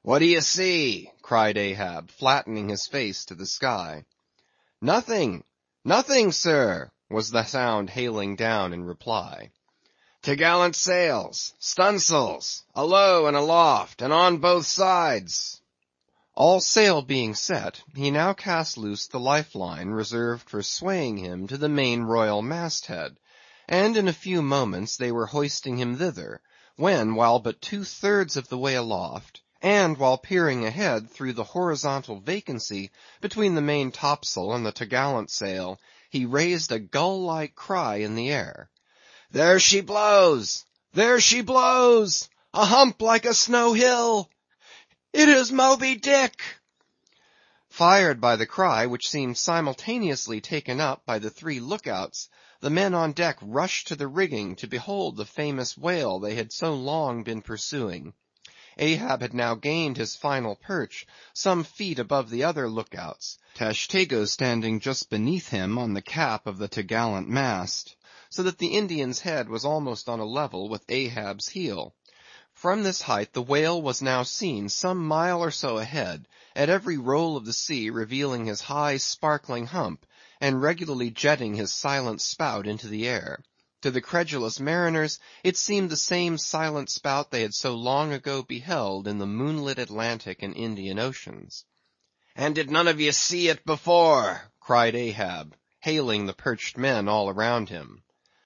"What do you see?" cried Ahab, flattening his face to the sky. "Nothing, nothing, sir," was the sound hailing down in reply. "T'gallant sails, stunsails, alow and aloft, and on both sides." All sail being set, he now cast loose the life line reserved for swaying him to the main royal mast head, and in a few moments they were hoisting him thither, when, while but 2/3 of the way aloft, and while peering ahead through the horizontal vacancy between the main topsail and the t'gallant sail, he raised a gull-like cry in the air. "There she blows! There she blows! A hump like a snow hill! It is Moby Dick!" Fired by the cry, which seemed simultaneously taken up by the 3 lookouts, the men on deck rushed to the rigging to behold the famous whale they had so long been pursuing. Ahab had now gained his final perch, some feet above the other lookouts, Tashtego standing just beneath him on the cap of the t'gallant mast, so that the Indian's head was almost on a level with Ahab's heel. From this height the whale was now seen some mile or so ahead, at every roll of the sea revealing his high sparkling hump, and regularly jetting his silent spout into the air. To the credulous mariners it seemed the same silent spout they had so long ago beheld in the moonlit Atlantic and Indian Oceans. "And did none of ye see it before?" cried Ahab, hailing the perched men all around him.